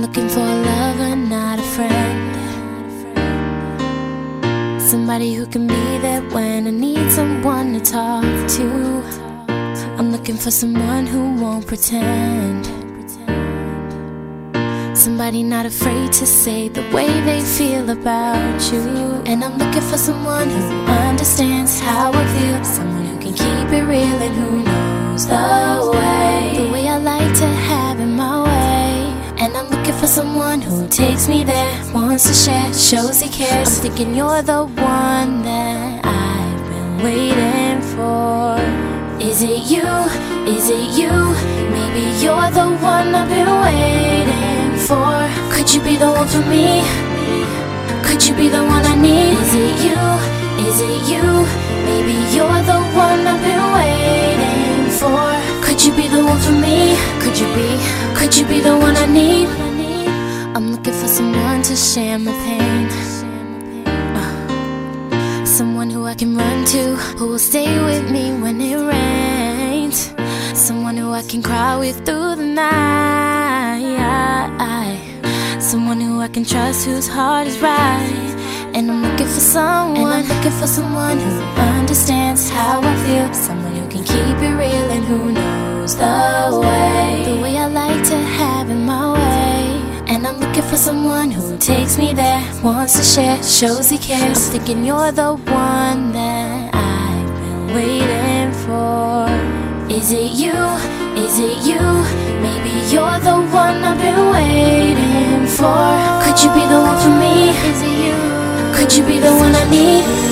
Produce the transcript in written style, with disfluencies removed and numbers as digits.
I'm looking for a lover, not a friend. Somebody who can be there when I need someone to talk to. I'm looking for someone who won't pretend. Somebody not afraid to say the way they feel about you. And I'm looking for someone who understands how I feel. Someone who can keep it real and who knows the way I like to have it my way. And I'm looking for someone who takes me there, wants to share, shows he cares. I'm thinking you're the one that I've been waiting for. Is it you? Is it you? Maybe you're the one I've been waiting for. Could you be the one for me? Could you be the one I need? Is it you? Is it you? Maybe you're the one I've been waiting for. Could you be the one for me? Could you be the one I need? I'm looking for someone to share my pain. Someone who I can run to, who will stay with me when it rains. Someone who I can cry with through the night. Someone who I can trust, whose heart is right. And I'm looking for someone who understands how I feel. Someone who can keep it real and who knows the way I like to have it my way. And I'm looking for someone who takes me there, wants to share, shows he cares. I'm thinking you're the one that I've been waiting for. Is it you? Is it you? Maybe you're the one I've been waiting for. Could you be the one for me? Is it you? Could you be the one I need?